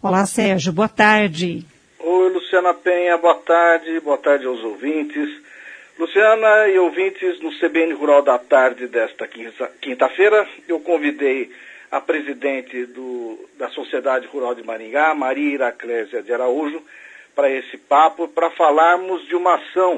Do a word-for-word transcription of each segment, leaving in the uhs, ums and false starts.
Olá, Sérgio, boa tarde. Oi, Luciana Penha, boa tarde, boa tarde aos ouvintes. Luciana e ouvintes, no C B N Rural da Tarde desta quinta-feira, eu convidei a presidente do, da Sociedade Rural de Maringá, Maria Iraclésia de Araújo, para esse papo, para falarmos de uma ação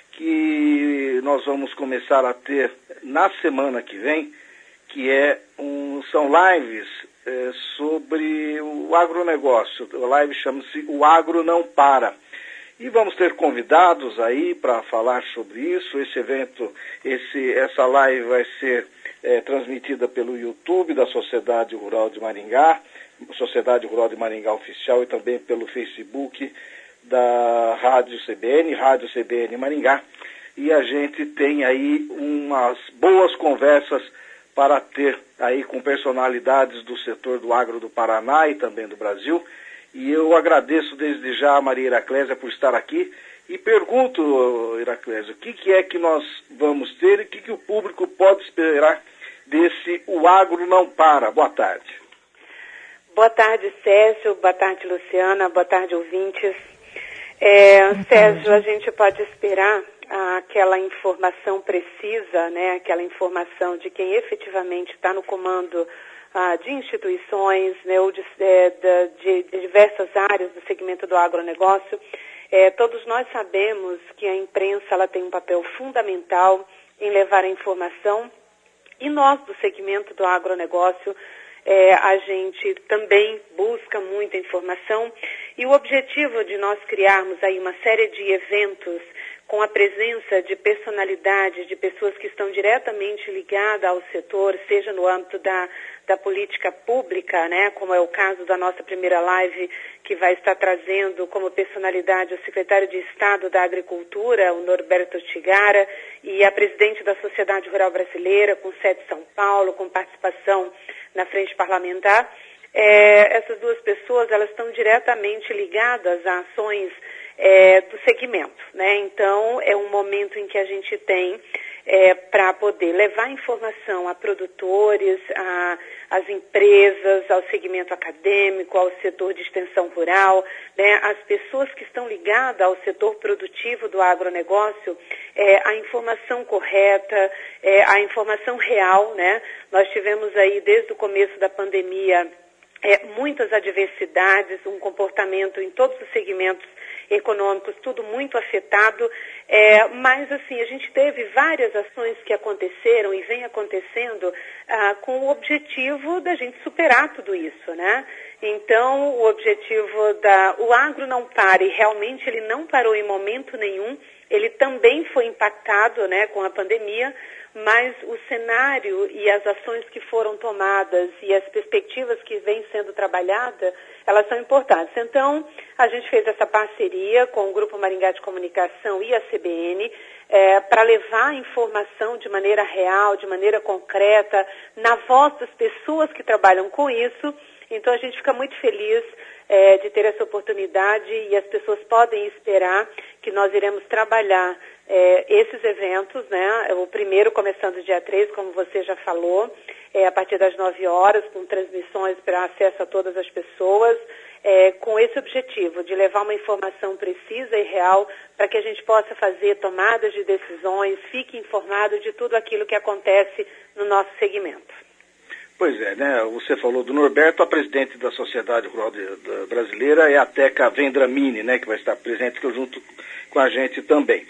que nós vamos começar a ter na semana que vem, que é um, são lives é, sobre o agronegócio. A live chama-se O Agro Não Para. E vamos ter convidados aí para falar sobre isso. Esse evento, esse, essa live vai ser é, transmitida pelo YouTube da Sociedade Rural de Maringá, Sociedade Rural de Maringá Oficial, e também pelo Facebook da Rádio C B N, Rádio C B N Maringá. E a gente tem aí umas boas conversas para ter aí com personalidades do setor do agro do Paraná e também do Brasil. E eu agradeço desde já a Maria Iraclésia por estar aqui e pergunto, Iraclésia, o que, que é que nós vamos ter e o que, que o público pode esperar desse O Agro Não Para. Boa tarde. Boa tarde, Sérgio. Boa tarde, Luciana. Boa tarde, ouvintes. É, Sérgio, a gente pode esperar aquela informação precisa, né, aquela informação de quem efetivamente está no comando ah, de instituições, né, ou de, de, de diversas áreas do segmento do agronegócio. É, todos nós sabemos que a imprensa ela tem um papel fundamental em levar a informação, e nós do segmento do agronegócio É, a gente também busca muita informação, e o objetivo de nós criarmos aí uma série de eventos com a presença de personalidades, de pessoas que estão diretamente ligadas ao setor, seja no âmbito da, da política pública, né, como é o caso da nossa primeira live, que vai estar trazendo como personalidade o secretário de Estado da Agricultura, o Norberto Tigara, e a presidente da Sociedade Rural Brasileira, com sede em São Paulo, com participação na frente parlamentar. É, essas duas pessoas, elas estão diretamente ligadas a ações é, do segmento, né? Então, é um momento em que a gente tem é, para poder levar informação a produtores, a, às empresas, ao segmento acadêmico, ao setor de extensão rural, né? As pessoas que estão ligadas ao setor produtivo do agronegócio, é, a informação correta, é, a informação real, né? Nós tivemos aí, desde o começo da pandemia, é, muitas adversidades, um comportamento em todos os segmentos econômicos, tudo muito afetado, é, mas assim, a gente teve várias ações que aconteceram e vem acontecendo ah, com o objetivo da gente superar tudo isso, né? Então, o objetivo da... O agro não para, e realmente ele não parou em momento nenhum, ele também foi impactado, né, com a pandemia, mas o cenário e as ações que foram tomadas e as perspectivas que vêm sendo trabalhadas, elas são importantes. Então, a gente fez essa parceria com o Grupo Maringá de Comunicação e a C B N é, para levar a informação de maneira real, de maneira concreta, na voz das pessoas que trabalham com isso. Então, a gente fica muito feliz é, de ter essa oportunidade, e as pessoas podem esperar que nós iremos trabalhar é, esses eventos, né? O primeiro começando dia três, como você já falou, é, a partir das nove horas, com transmissões para acesso a todas as pessoas, é, com esse objetivo de levar uma informação precisa e real para que a gente possa fazer tomadas de decisões, fique informado de tudo aquilo que acontece no nosso segmento. Pois é, né? Você falou do Norberto, a presidente da Sociedade Rural de, da Brasileira é a Teca Vendramini, né? Que vai estar presente junto com a gente também.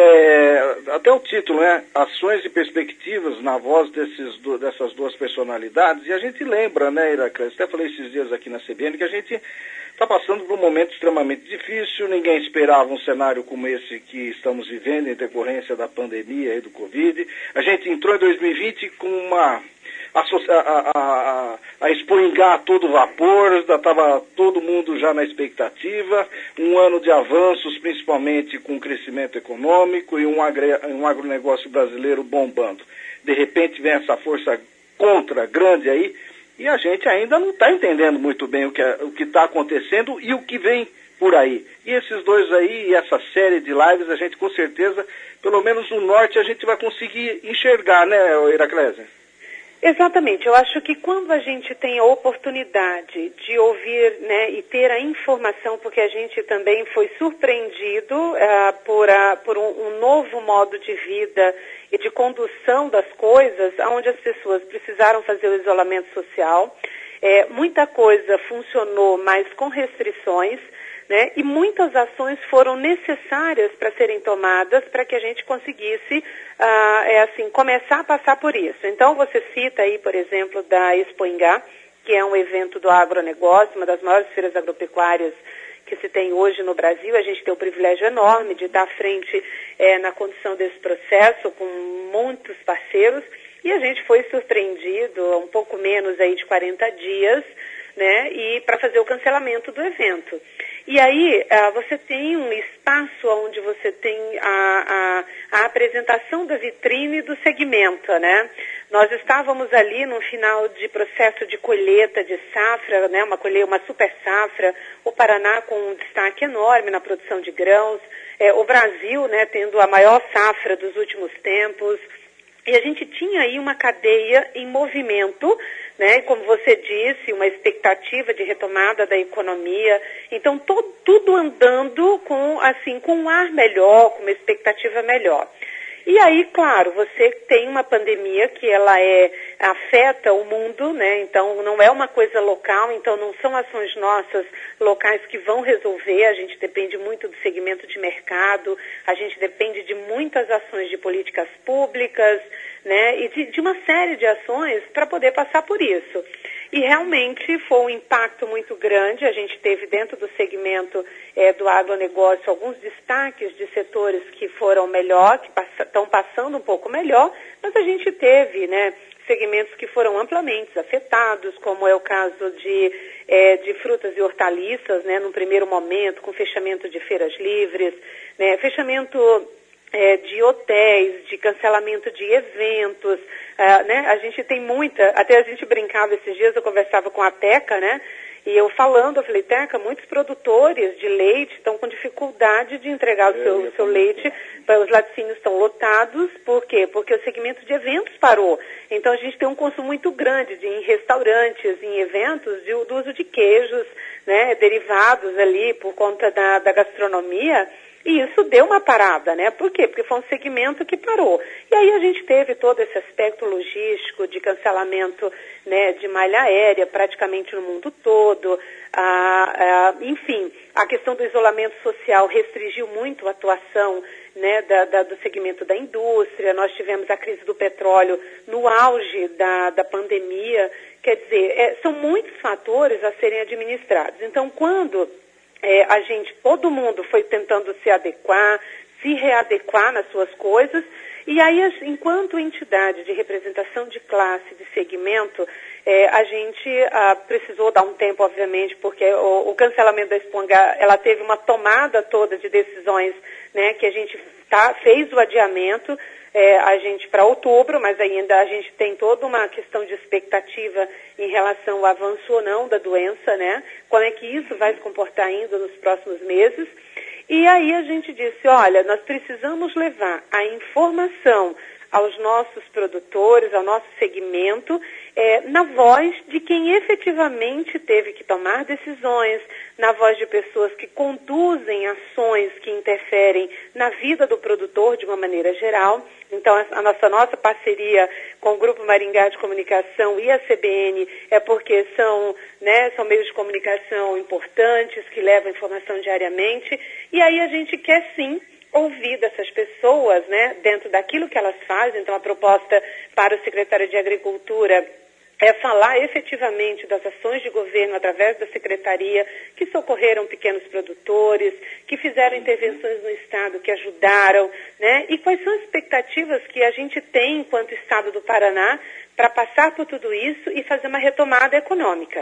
É, até o título, né? Ações e perspectivas na voz desses, dessas duas personalidades. E a gente lembra, né, Iraclésia? Até falei esses dias aqui na C B N que a gente está passando por um momento extremamente difícil. Ninguém esperava um cenário como esse que estamos vivendo em decorrência da pandemia e do Covid. A gente entrou em dois mil e vinte com uma... A, a, a, a espoingar a todo vapor, estava todo mundo já na expectativa, um ano de avanços, principalmente com crescimento econômico e um, agre, um agronegócio brasileiro bombando. De repente vem essa força contra grande aí, e a gente ainda não está entendendo muito bem o que é, o que está acontecendo e o que vem por aí. E esses dois aí, e essa série de lives, a gente com certeza, pelo menos no norte, a gente vai conseguir enxergar, né, Iraclésia? Exatamente. Eu acho que quando a gente tem a oportunidade de ouvir, né, e ter a informação, porque a gente também foi surpreendido uh, por, uh, por um, um novo modo de vida e de condução das coisas, onde as pessoas precisaram fazer o isolamento social. É, muita coisa funcionou, mas com restrições, né, e muitas ações foram necessárias para serem tomadas para que a gente conseguisse ah, é assim, começar a passar por isso. Então você cita aí, por exemplo, da Expo Ingá, que é um evento do agronegócio, uma das maiores feiras agropecuárias que se tem hoje no Brasil. A gente tem o privilégio enorme de estar à frente é, na condução desse processo com muitos parceiros, e a gente foi surpreendido há um pouco menos aí de quarenta dias, né, e para fazer o cancelamento do evento. E aí uh, você tem um espaço onde você tem a, a, a apresentação da vitrine do segmento, né? Nós estávamos ali no final de processo de colheita de safra, né, uma colheita, uma super safra, o Paraná com um destaque enorme na produção de grãos, é, o Brasil, né, tendo a maior safra dos últimos tempos, e a gente tinha aí uma cadeia em movimento, né, como você disse, uma expectativa de retomada da economia. Então, to, tudo andando com, assim, com um ar melhor, com uma expectativa melhor. E aí, claro, você tem uma pandemia que ela é, afeta o mundo, né? Então não é uma coisa local, então não são ações nossas locais que vão resolver, a gente depende muito do segmento de mercado, a gente depende de muitas ações de políticas públicas, né? E de, de uma série de ações para poder passar por isso. E realmente foi um impacto muito grande. A gente teve dentro do segmento é, do agronegócio alguns destaques de setores que foram melhor, que estão pass- passando um pouco melhor, mas a gente teve, né, segmentos que foram amplamente afetados, como é o caso de, é, de frutas e hortaliças, né, num primeiro momento, com fechamento de feiras livres, né, fechamento É, de hotéis, de cancelamento de eventos, uh, né? A gente tem muita, até a gente brincava esses dias, eu conversava com a Teca, né? E eu falando, eu falei, Teca, muitos produtores de leite estão com dificuldade de entregar o seu, o seu leite, os laticínios estão lotados, por quê? Porque o segmento de eventos parou. Então a gente tem um consumo muito grande de, em restaurantes, em eventos, de, do uso de queijos, né? Derivados ali por conta da, da gastronomia. E isso deu uma parada, né? Por quê? Porque foi um segmento que parou. E aí a gente teve todo esse aspecto logístico de cancelamento, né, de malha aérea praticamente no mundo todo. Ah, ah, enfim, a questão do isolamento social restringiu muito a atuação, né, da, da, do segmento da indústria. Nós tivemos a crise do petróleo no auge da, da pandemia. Quer dizer, é, são muitos fatores a serem administrados. Então, quando É, a gente, todo mundo foi tentando se adequar, se readequar nas suas coisas, e aí, enquanto entidade de representação de classe, de segmento, é, a gente ah, precisou dar um tempo, obviamente, porque o, o cancelamento da Expo Ingá, ela teve uma tomada toda de decisões, né, que a gente tá, fez o adiamento, É, a gente para outubro, mas ainda a gente tem toda uma questão de expectativa em relação ao avanço ou não da doença, né? Como é que isso vai se comportar ainda nos próximos meses? E aí a gente disse, olha, nós precisamos levar a informação aos nossos produtores, ao nosso segmento, é, na voz de quem efetivamente teve que tomar decisões, na voz de pessoas que conduzem ações que interferem na vida do produtor de uma maneira geral. Então, a nossa, nossa parceria com o Grupo Maringá de Comunicação e a C B N é porque são, né, são meios de comunicação importantes, que levam informação diariamente, e aí a gente quer sim ouvir dessas pessoas, né, dentro daquilo que elas fazem. Então, a proposta para o secretário de Agricultura é falar efetivamente das ações de governo através da secretaria, que socorreram pequenos produtores, que fizeram intervenções no Estado, que ajudaram, né? E quais são as expectativas que a gente tem enquanto Estado do Paraná para passar por tudo isso e fazer uma retomada econômica.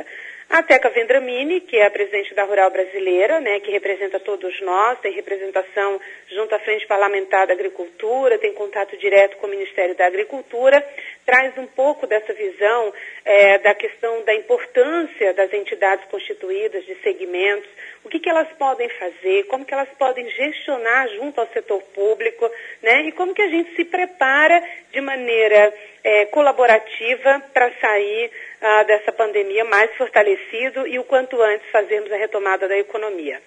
A Teca Vendramini, que é a presidente da Rural Brasileira, né, que representa todos nós, tem representação junto à Frente Parlamentar da Agricultura, tem contato direto com o Ministério da Agricultura, traz um pouco dessa visão é, da questão da importância das entidades constituídas, de segmentos, o que, que elas podem fazer, como que elas podem gestionar junto ao setor público, né, e como que a gente se prepara de maneira é, colaborativa para sair ah, dessa pandemia mais fortalecido e o quanto antes fazermos a retomada da economia.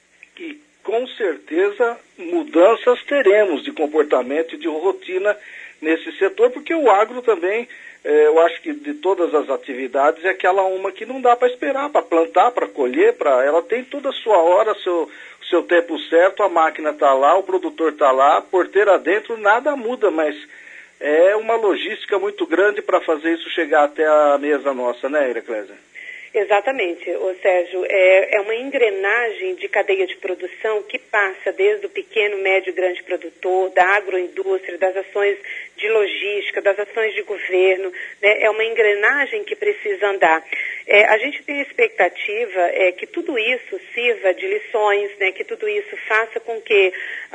E com certeza mudanças teremos de comportamento e de rotina nesse setor, porque o agro também, eh, eu acho que de todas as atividades, é aquela uma que não dá para esperar, para plantar, para colher, para ela tem toda a sua hora, seu, seu tempo certo, a máquina está lá, o produtor está lá, porteira dentro, nada muda, mas é uma logística muito grande para fazer isso chegar até a mesa nossa, né, Iraclésia? Exatamente, ô Sérgio, é, é uma engrenagem de cadeia de produção que passa desde o pequeno, médio e grande produtor, da agroindústria, das ações de logística, das ações de governo, né? É uma engrenagem que precisa andar. É, a gente tem a expectativa é, que tudo isso sirva de lições, né? Que tudo isso faça com que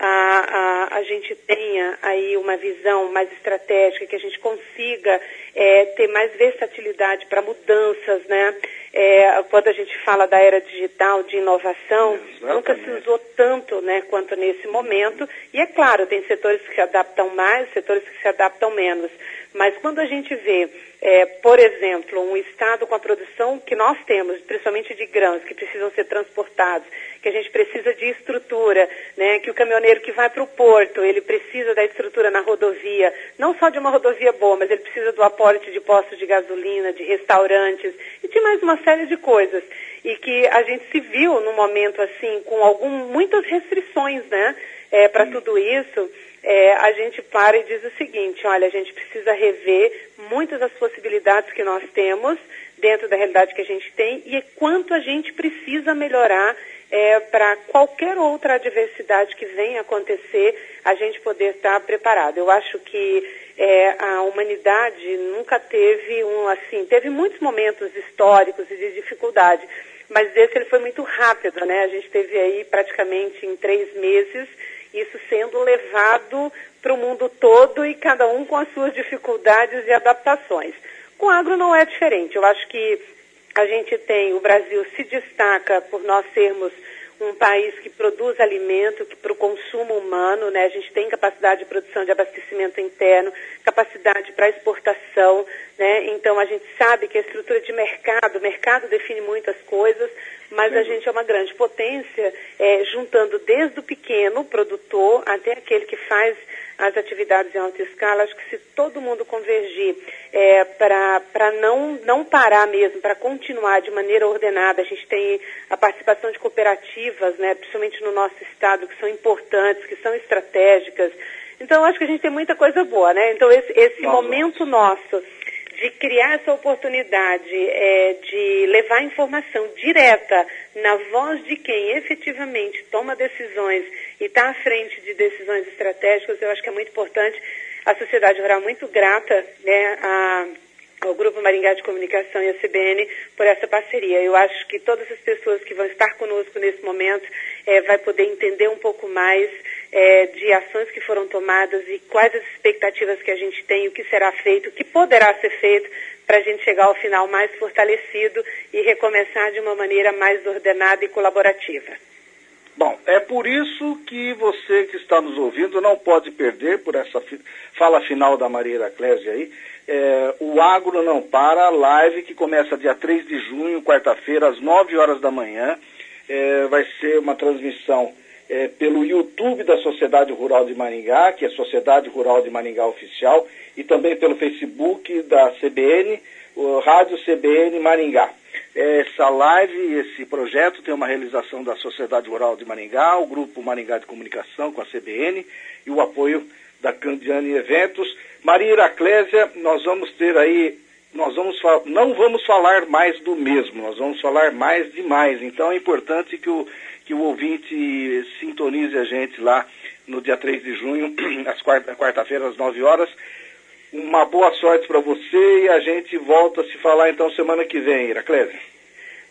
a, a, a gente tenha aí uma visão mais estratégica, que a gente consiga é, ter mais versatilidade para mudanças, né? É, quando a gente fala da era digital, de inovação, exatamente, nunca se usou tanto, né, quanto nesse momento. E é claro, tem setores que se adaptam mais, setores que se adaptam menos. Mas quando a gente vê, é, por exemplo, um estado com a produção que nós temos, principalmente de grãos, que precisam ser transportados, que a gente precisa de estrutura, né, que o caminhoneiro que vai para o porto, ele precisa da estrutura na rodovia, não só de uma rodovia boa, mas ele precisa do aporte de postos de gasolina, de restaurantes e de mais uma série de coisas. E que a gente se viu num momento assim, com algum, muitas restrições, né, é, para tudo isso. É, a gente para e diz o seguinte, olha, a gente precisa rever muitas das possibilidades que nós temos dentro da realidade que a gente tem e quanto a gente precisa melhorar é, para qualquer outra adversidade que venha acontecer, a gente poder estar preparado. Eu acho que é, a humanidade nunca teve um, assim, teve muitos momentos históricos e de dificuldade, mas esse ele foi muito rápido, né? A gente teve aí praticamente em três meses isso sendo levado para o mundo todo e cada um com as suas dificuldades e adaptações. Com o agro não é diferente. Eu acho que a gente tem, o Brasil se destaca por nós sermos um país que produz alimento que para o consumo humano, né? A gente tem capacidade de produção de abastecimento interno, capacidade para exportação, né? Então a gente sabe que a estrutura de mercado, o mercado define muitas coisas, mas Sim. a gente é uma grande potência, é, juntando desde o pequeno produtor até aquele que faz as atividades em alta escala. Acho que se todo mundo convergir é, para não, não parar mesmo, para continuar de maneira ordenada, a gente tem a participação de cooperativas, né, principalmente no nosso estado, que são importantes, que são estratégicas. Então, acho que a gente tem muita coisa boa, né? Então, esse, esse momento nosso de criar essa oportunidade, é, de levar informação direta na voz de quem efetivamente toma decisões e está à frente de decisões estratégicas, eu acho que é muito importante. A sociedade rural é muito grata, né, a, ao Grupo Maringá de Comunicação e a C B N por essa parceria. Eu acho que todas as pessoas que vão estar conosco nesse momento é, vai poder entender um pouco mais é, de ações que foram tomadas e quais as expectativas que a gente tem, o que será feito, o que poderá ser feito para a gente chegar ao final mais fortalecido e recomeçar de uma maneira mais ordenada e colaborativa. Bom, é por isso que você que está nos ouvindo não pode perder, por essa fi- fala final da Maria Iraclésia aí, é, o Agro Não Para, live que começa dia três de junho, quarta-feira, às nove horas da manhã. É, vai ser uma transmissão é, pelo YouTube da Sociedade Rural de Maringá, que é Sociedade Rural de Maringá Oficial, e também pelo Facebook da C B N, o Rádio C B N Maringá. Essa live, esse projeto tem uma realização da Sociedade Rural de Maringá, o Grupo Maringá de Comunicação com a C B N e o apoio da Candiani Eventos. Maria Iraclésia, nós vamos ter aí, nós vamos não vamos falar mais do mesmo, nós vamos falar mais de mais. Então é importante que o, que o ouvinte sintonize a gente lá no dia três de junho, às quarta, quarta-feira, às nove horas. Uma boa sorte para você e a gente volta a se falar então semana que vem, Iraclésia.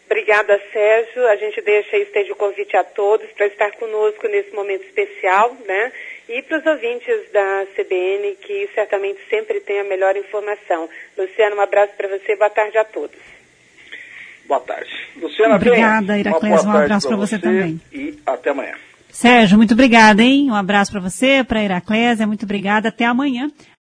Obrigada, Sérgio. A gente deixa esteja o convite a todos para estar conosco nesse momento especial, né? E para os ouvintes da C B N, que certamente sempre tem a melhor informação. Luciano, um abraço para você, boa tarde a todos. Boa tarde. Luciana, obrigada, Iraclésia, um abraço para você, você também. E até amanhã. Sérgio, muito obrigada, hein? Um abraço para você, para a Iraclésia, muito obrigada, até amanhã.